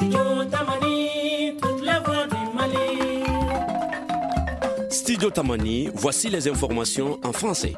Studio Tamani, voici les informations en français.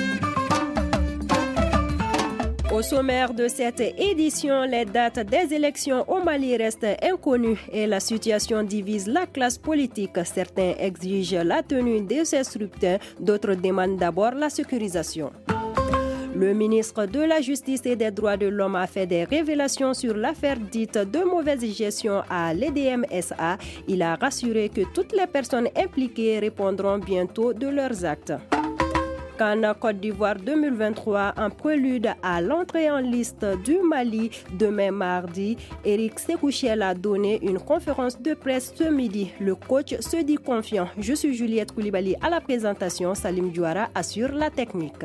Au sommaire de cette édition, les dates des élections au Mali restent inconnues et la situation divise la classe politique. Certains exigent la tenue de ces scrutins, d'autres demandent d'abord la sécurisation. Le ministre de la Justice et des Droits de l'Homme a fait des révélations sur l'affaire dite de mauvaise gestion à l'EDM-SA. Il a rassuré que toutes les personnes impliquées répondront bientôt de leurs actes. CAN Côte d'Ivoire 2023 en prélude à l'entrée en liste du Mali demain mardi. Eric Sekouchel a donné une conférence de presse ce midi. Le coach se dit confiant. Je suis Juliette Koulibaly à la présentation. Salim Diouara assure la technique.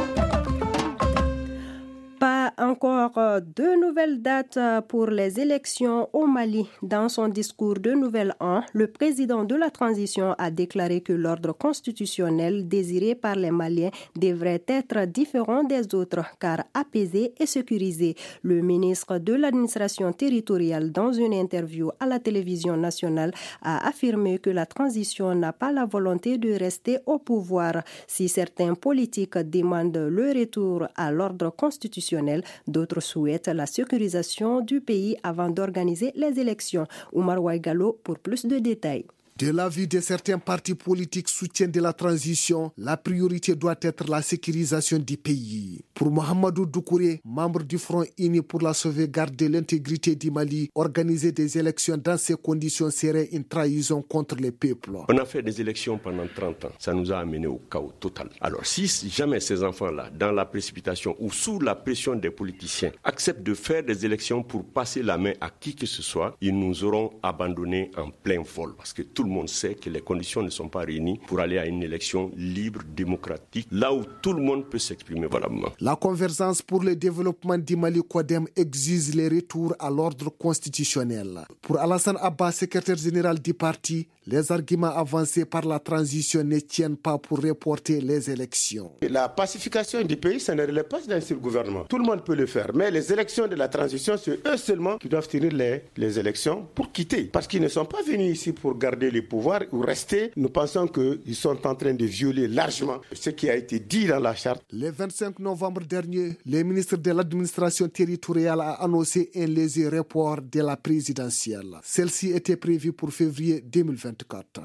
Pas encore de nouvelles dates pour les élections au Mali. Dans son discours de Nouvel An, le président de la transition a déclaré que l'ordre constitutionnel désiré par les Maliens devrait être différent des autres car apaisé et sécurisé. Le ministre de l'administration territoriale, dans une interview à la télévision nationale, a affirmé que la transition n'a pas la volonté de rester au pouvoir. Si certains politiques demandent le retour à l'ordre constitutionnel, d'autres souhaitent la sécurisation du pays avant d'organiser les élections. Oumar Ouaigalo pour plus de détails. De l'avis de certains partis politiques soutiennent de la transition, la priorité doit être la sécurisation du pays. Pour Mohamedou Doucouré, membre du Front uni pour la sauvegarde de l'intégrité du Mali, organiser des élections dans ces conditions serait une trahison contre le peuple. On a fait des élections pendant 30 ans, ça nous a amené au chaos total. Alors si jamais ces enfants-là, dans la précipitation ou sous la pression des politiciens, acceptent de faire des élections pour passer la main à qui que ce soit, ils nous auront abandonnés en plein vol. Parce que tout le monde sait que les conditions ne sont pas réunies pour aller à une élection libre, démocratique, là où tout le monde peut s'exprimer valablement. La Convergence pour le développement du Mali CODEM exige le retour à l'ordre constitutionnel. Pour Alassane Abba, secrétaire général du parti, les arguments avancés par la transition ne tiennent pas pour reporter les élections. La pacification du pays, ça ne relève pas d'un seul gouvernement. Tout le monde peut le faire, mais les élections de la transition, c'est eux seulement qui doivent tenir les élections pour quitter. Parce qu'ils ne sont pas venus ici pour garder le pouvoir ou rester. Nous pensons qu'ils sont en train de violer largement ce qui a été dit dans la charte. Le 25 novembre dernier, le ministre de l'administration territoriale a annoncé un léger report de la présidentielle. Celle-ci était prévue pour février 2024.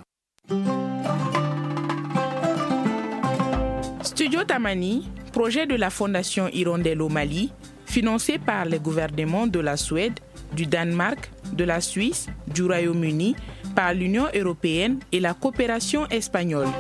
Studio Tamani, projet de la Fondation Hirondelle au Mali, financé par les gouvernements de la Suède, du Danemark, de la Suisse, du Royaume-Uni, par l'Union européenne et la coopération espagnole.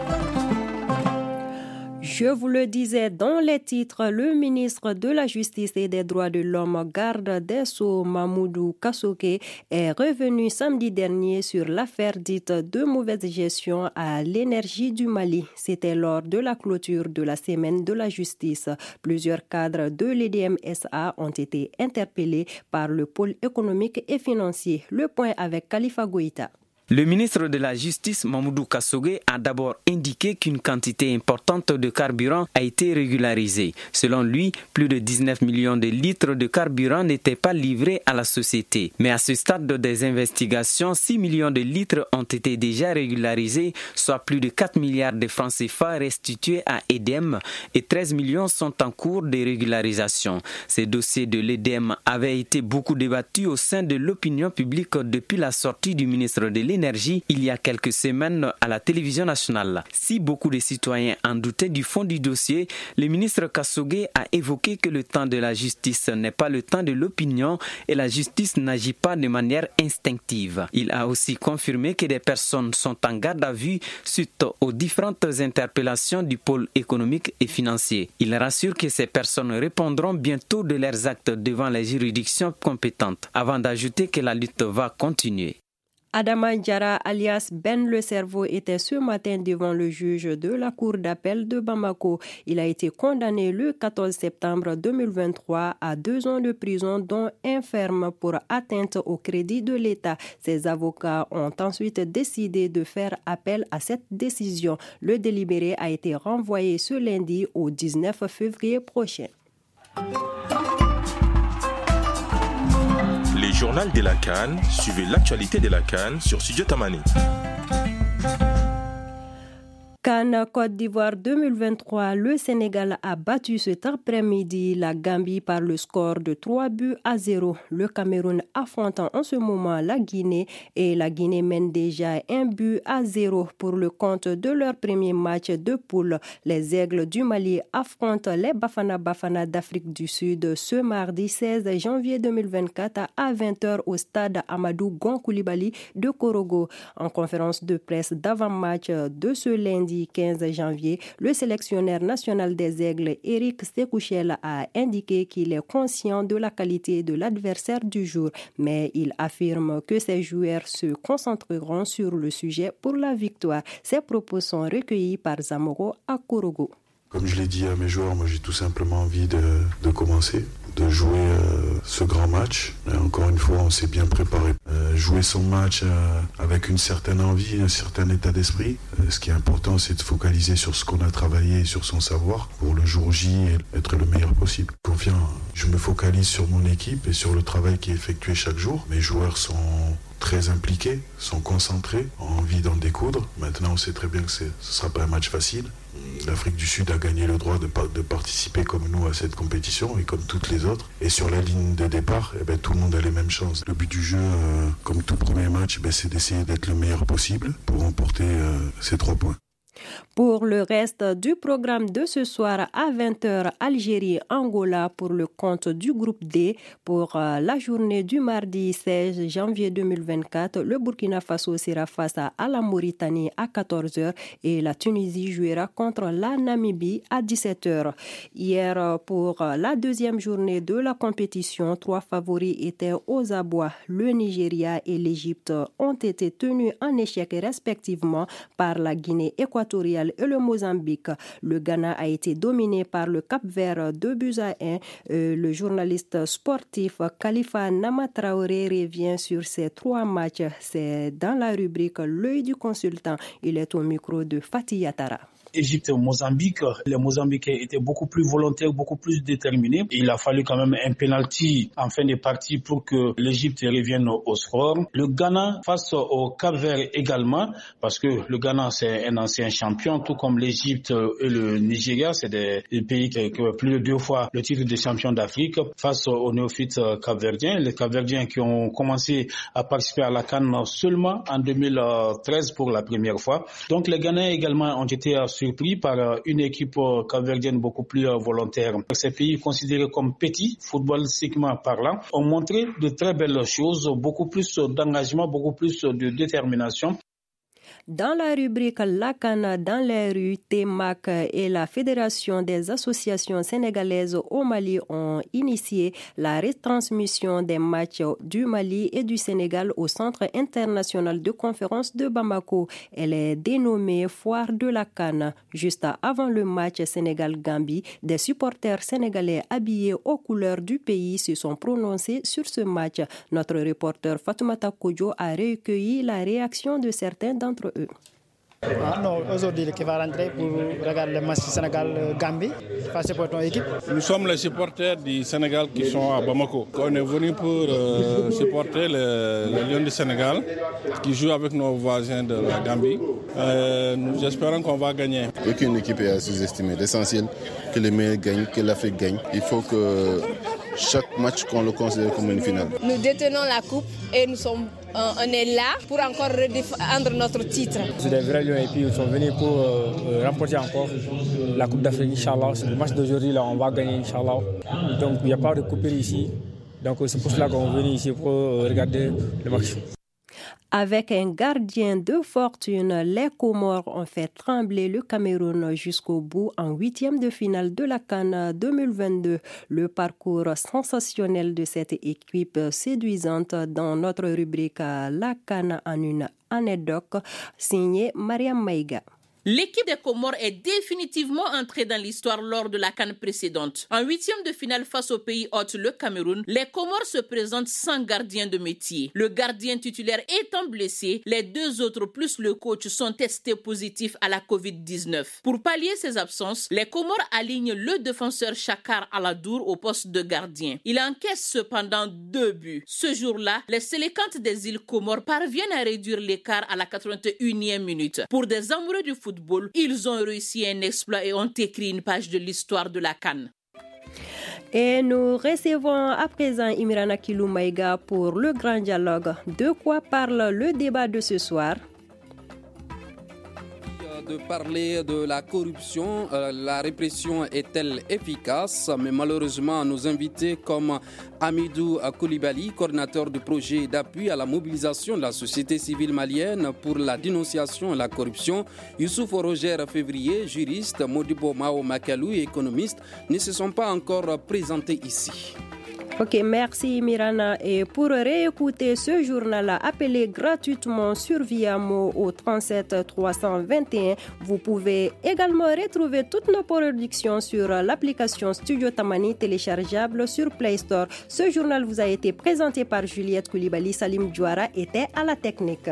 Je vous le disais dans les titres, le ministre de la Justice et des Droits de l'Homme, garde des Sceaux, Mamoudou Kassoké, est revenu samedi dernier sur l'affaire dite de mauvaise gestion à l'énergie du Mali. C'était lors de la clôture de la semaine de la justice. Plusieurs cadres de l'EDM-SA ont été interpellés par le pôle économique et financier. Le point avec Khalifa Goïta. Le ministre de la Justice, Mamoudou Kassoké, a d'abord indiqué qu'une quantité importante de carburant a été régularisée. Selon lui, plus de 19 millions de litres de carburant n'étaient pas livrés à la société. Mais à ce stade des investigations, 6 millions de litres ont été déjà régularisés, soit plus de 4 milliards de francs CFA restitués à EDM et 13 millions sont en cours de régularisation. Ces dossiers de l'EDM avaient été beaucoup débattus au sein de l'opinion publique depuis la sortie du ministre de l'Énergie il y a quelques semaines à la télévision nationale. Si beaucoup de citoyens en doutaient du fond du dossier, le ministre Kassoké a évoqué que le temps de la justice n'est pas le temps de l'opinion et la justice n'agit pas de manière instinctive. Il a aussi confirmé que des personnes sont en garde à vue suite aux différentes interpellations du pôle économique et financier. Il rassure que ces personnes répondront bientôt de leurs actes devant les juridictions compétentes, avant d'ajouter que la lutte va continuer. Adama Diarra, alias Ben le Cerveau, était ce matin devant le juge de la Cour d'appel de Bamako. Il a été condamné le 14 septembre 2023 à 2 ans de prison, dont un ferme pour atteinte au crédit de l'État. Ses avocats ont ensuite décidé de faire appel à cette décision. Le délibéré a été renvoyé ce lundi au 19 février prochain. Les journal de la CAN, suivez l'actualité de la CAN sur Studio Tamani. CAN Côte d'Ivoire 2023, le Sénégal a battu cet après-midi la Gambie par le score de 3-0. Le Cameroun affronte en ce moment la Guinée et la Guinée mène déjà 1-0 pour le compte de leur premier match de poule. Les Aigles du Mali affrontent les Bafana d'Afrique du Sud ce mardi 16 janvier 2024 à 20h au stade Amadou Gon Coulibaly de Korogo. En conférence de presse d'avant-match de ce lundi 15 janvier, le sélectionneur national des Aigles, Éric Sekouchel, a indiqué qu'il est conscient de la qualité de l'adversaire du jour, mais il affirme que ses joueurs se concentreront sur le sujet pour la victoire. Ces propos sont recueillis par Zamoro à Korogo. Comme je l'ai dit à mes joueurs, moi j'ai tout simplement envie de commencer, de jouer ce grand match. Et encore une fois, on s'est bien préparé. Jouer son match avec une certaine envie, un certain état d'esprit. Ce qui est important, c'est de focaliser sur ce qu'on a travaillé et sur son savoir pour le jour J et être le meilleur possible. Confiant, je me focalise sur mon équipe et sur le travail qui est effectué chaque jour. Mes joueurs sont très impliqués, sont concentrés, ont envie d'en découdre. Maintenant, on sait très bien que ce ne sera pas un match facile. L'Afrique du Sud a gagné le droit de participer comme nous à cette compétition et comme toutes les autres. Et sur la ligne de départ, tout le monde a les mêmes chances. Le but du jeu, comme tout premier match, c'est d'essayer d'être le meilleur possible pour remporter ces 3 points. Pour le reste du programme de ce soir à 20h, Algérie-Angola pour le compte du groupe D. Pour la journée du mardi 16 janvier 2024, le Burkina Faso sera face à la Mauritanie à 14h et la Tunisie jouera contre la Namibie à 17h. Hier, pour la deuxième journée de la compétition, 3 favoris étaient aux abois. Le Nigeria et l'Égypte ont été tenus en échec respectivement par la Guinée équatoriale et le Mozambique. Le Ghana a été dominé par le Cap-Vert 2-1. Le journaliste sportif Khalifa Namatraoré revient sur ces 3 matchs. C'est dans la rubrique L'œil du consultant. Il est au micro de Fatih Yatara. Égypte et Mozambique, les Mozambicains étaient beaucoup plus volontaires, beaucoup plus déterminés. Il a fallu quand même un penalty en fin de partie pour que l'Égypte revienne au score. Le Ghana face au Cap-Vert également, parce que le Ghana c'est un ancien champion, tout comme l'Égypte et le Nigeria, c'est des pays qui ont plus de 2 fois le titre de champion d'Afrique face aux néophytes capverdiens. Les Capverdiens qui ont commencé à participer à la CAN seulement en 2013 pour la première fois. Donc les Ghanais également ont été surpris par une équipe capverdienne beaucoup plus volontaire. Ces pays considérés comme petits, footballistiquement parlant, ont montré de très belles choses, beaucoup plus d'engagement, beaucoup plus de détermination. Dans la rubrique La CAN dans les rues, TEMAC et la Fédération des associations sénégalaises au Mali ont initié la retransmission des matchs du Mali et du Sénégal au Centre international de conférence de Bamako. Elle est dénommée Foire de la CAN. Juste avant le match Sénégal-Gambie, des supporters sénégalais habillés aux couleurs du pays se sont prononcés sur ce match. Notre reporter Fatoumata Kodjo a recueilli la réaction de certains d'entre eux. Non, aujourd'hui, qui va rentrer pour regarder le match Sénégal-Gambie, faire supporter ton équipe. Nous sommes les supporters du Sénégal qui sont à Bamako. On est venus pour supporter les Lions du Sénégal qui jouent avec nos voisins de la Gambie. Nous espérons qu'on va gagner. Aucune équipe est à sous-estimer. L'essentiel, que les meilleurs gagnent, que l'Afrique gagne. Il faut que chaque match, qu'on le considère comme une finale. Nous détenons la coupe et on est là pour encore redéfendre notre titre. C'est des vrais lions et puis ils sont venus pour remporter encore la Coupe d'Afrique, Inch'Allah. Le match d'aujourd'hui, là, on va gagner, Inch'Allah. Donc il n'y a pas de coupure ici. Donc c'est pour cela qu'on est venu ici pour regarder le match. Avec un gardien de fortune, les Comores ont fait trembler le Cameroun jusqu'au bout en 8e de finale de la CAN 2022. Le parcours sensationnel de cette équipe séduisante dans notre rubrique La CAN en une anecdote signée Mariam Maïga. L'équipe des Comores est définitivement entrée dans l'histoire lors de la CAN précédente. En 8e de finale face au pays hôte, le Cameroun, les Comores se présentent sans gardien de métier. Le gardien titulaire étant blessé, les 2 autres plus le coach sont testés positifs à la Covid-19. Pour pallier ces absences, les Comores alignent le défenseur Chakar Aladour au poste de gardien. Il encaisse cependant 2 buts. Ce jour-là, les Sélécantes des îles Comores parviennent à réduire l'écart à la 81e minute. Pour des amoureux du football, ils ont réussi un exploit et ont écrit une page de l'histoire de la CAN. Et nous recevons à présent Imrana Kiloumaïga pour le grand dialogue. De quoi parle le débat de ce soir? De parler de la corruption, la répression est-elle efficace? Mais malheureusement, nos invités comme Amidou Koulibaly, coordinateur du projet d'appui à la mobilisation de la société civile malienne pour la dénonciation et la corruption, Youssouf Roger Février, juriste, Modibo Mao Makalou, économiste, ne se sont pas encore présentés ici. Ok, merci Mirana. Et pour réécouter ce journal, appelez gratuitement sur Viamo au 37 321. Vous pouvez également retrouver toutes nos productions sur l'application Studio Tamani téléchargeable sur Play Store. Ce journal vous a été présenté par Juliette Koulibaly. Salim Djouara était à la technique.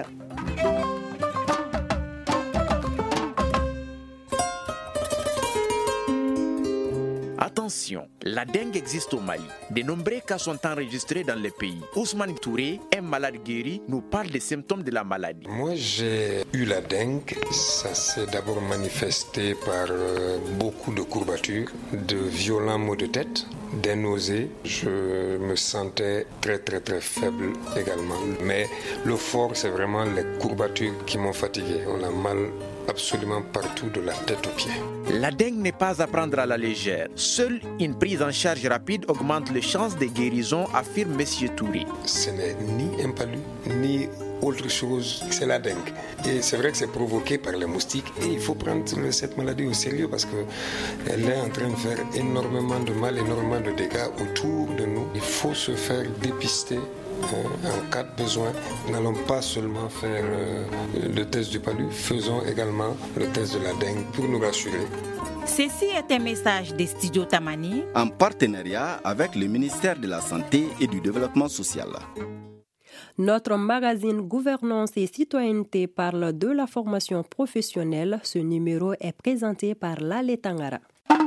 Attention, la dengue existe au Mali. De nombreux cas sont enregistrés dans le pays. Ousmane Touré, un malade guéri, nous parle des symptômes de la maladie. Moi, j'ai eu la dengue. Ça s'est d'abord manifesté par beaucoup de courbatures, de violents maux de tête, des nausées. Je me sentais très faible également. Mais le fort, c'est vraiment les courbatures qui m'ont fatigué. On a mal absolument partout de la tête aux pieds. La dengue n'est pas à prendre à la légère. Seule une prise en charge rapide augmente les chances de guérison, affirme M. Touré. Ce n'est ni un palu, ni autre chose, c'est la dengue. Et c'est vrai que c'est provoqué par les moustiques et il faut prendre cette maladie au sérieux parce qu'elle est en train de faire énormément de mal, énormément de dégâts autour de nous. Il faut se faire dépister. En cas de besoin, n'allons pas seulement faire le test du palu, faisons également le test de la dengue pour nous rassurer. Ceci est un message des Studios Tamani en partenariat avec le ministère de la Santé et du Développement social. Notre magazine Gouvernance et Citoyenneté parle de la formation professionnelle. Ce numéro est présenté par Lale Tangara.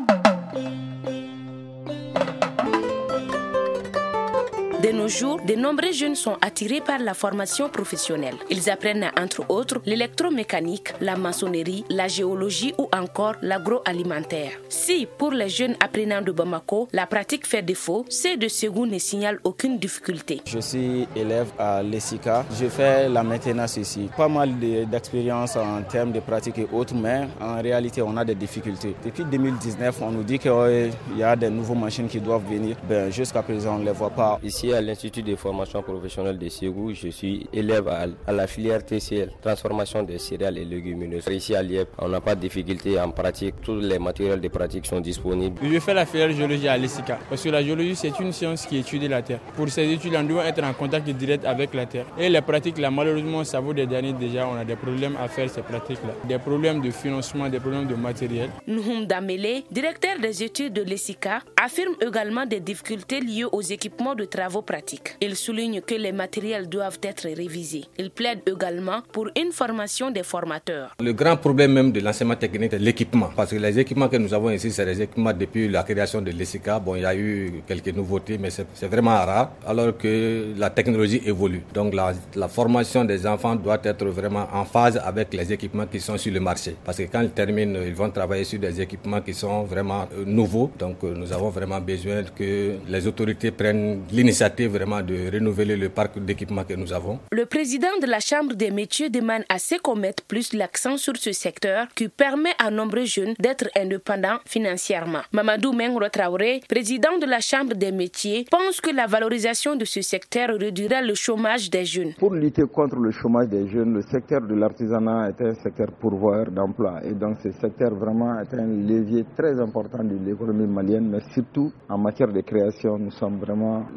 De nos jours, de nombreux jeunes sont attirés par la formation professionnelle. Ils apprennent entre autres l'électromécanique, la maçonnerie, la géologie ou encore l'agroalimentaire. Si, pour les jeunes apprenants de Bamako, la pratique fait défaut, ceux de Ségou ne signalent aucune difficulté. Je suis élève à l'ESICA. Je fais la maintenance ici. Pas mal d'expérience en termes de pratique et autres, mais en réalité, on a des difficultés. Depuis 2019, on nous dit qu'il y a des nouvelles machines qui doivent venir. Jusqu'à présent, on ne les voit pas. Ici, à l'Institut de formation professionnelle de Ségou, je suis élève à la filière TCL, transformation des céréales et légumineuses. Ici à Liège, on n'a pas de difficulté en pratique. Tous les matériels de pratique sont disponibles. Je fais la filière géologie à l'ESICA parce que la géologie, c'est une science qui étudie la terre. Pour ces études, on doit être en contact direct avec la terre. Et les pratiques, là, malheureusement, ça vaut des années déjà, on a des problèmes à faire ces pratiques-là. Des problèmes de financement, des problèmes de matériel. Nouhoum Damele, directeur des études de l'ESICA, affirme également des difficultés liées aux équipements de travaux pratiques. Il souligne que les matériels doivent être révisés. Il plaide également pour une formation des formateurs. Le grand problème même de l'enseignement technique, c'est l'équipement. Parce que les équipements que nous avons ici, c'est des équipements depuis la création de l'ESICA. Bon, il y a eu quelques nouveautés, mais c'est vraiment rare, alors que la technologie évolue. Donc la formation des enfants doit être vraiment en phase avec les équipements qui sont sur le marché. Parce que quand ils terminent, ils vont travailler sur des équipements qui sont vraiment nouveaux. Donc nous avons vraiment besoin que les autorités prennent l'initiative vraiment de renouveler le parc d'équipements que nous avons. Le président de la Chambre des métiers demande à ce qu'on mette plus l'accent sur ce secteur qui permet à nombreux jeunes d'être indépendants financièrement. Mamadou Mengro Traoré, président de la Chambre des métiers, pense que la valorisation de ce secteur réduira le chômage des jeunes. Pour lutter contre le chômage des jeunes, le secteur de l'artisanat est un secteur pourvoyeur d'emplois et donc ce secteur vraiment est un levier très important de l'économie malienne, mais surtout en matière de création, nous sommes vraiment l'un des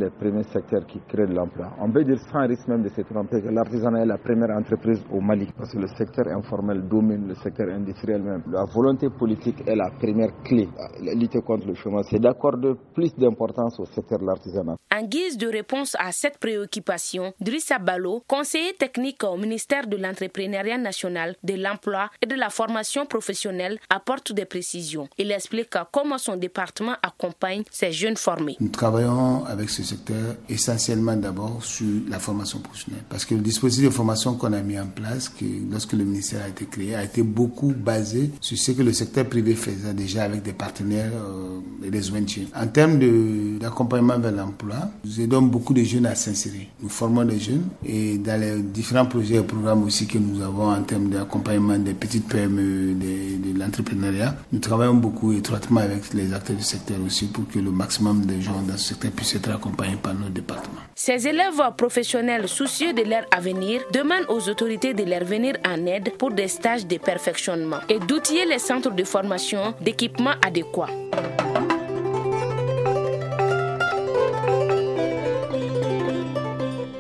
les premiers secteurs qui créent de l'emploi. On peut dire sans risque même de se tromper que l'artisanat est la première entreprise au Mali, parce que le secteur informel domine le secteur industriel même. La volonté politique est la première clé à lutter contre le chômage. C'est d'accorder plus d'importance au secteur de l'artisanat. En guise de réponse à cette préoccupation, Drissa Balo, conseiller technique au ministère de l'Entrepreneuriat national, de l'emploi et de la formation professionnelle, apporte des précisions. Il explique comment son département accompagne ces jeunes formés. Nous travaillons avec ce secteur essentiellement d'abord sur la formation professionnelle, parce que le dispositif de formation qu'on a mis en place, lorsque le ministère a été créé, a été beaucoup basé sur ce que le secteur privé faisait déjà avec des partenaires et des ONG. En termes d'accompagnement vers l'emploi, nous aidons beaucoup de jeunes à s'insérer. Nous formons des jeunes et dans les différents projets et programmes aussi que nous avons en termes d'accompagnement des petites PME, de l'entrepreneuriat, nous travaillons beaucoup étroitement avec les acteurs du secteur aussi pour que le maximum de gens dans ce secteur puissent être accompagnés par nos départements. Ces élèves professionnels soucieux de leur avenir demandent aux autorités de leur venir en aide pour des stages de perfectionnement et d'outiller les centres de formation d'équipements adéquats.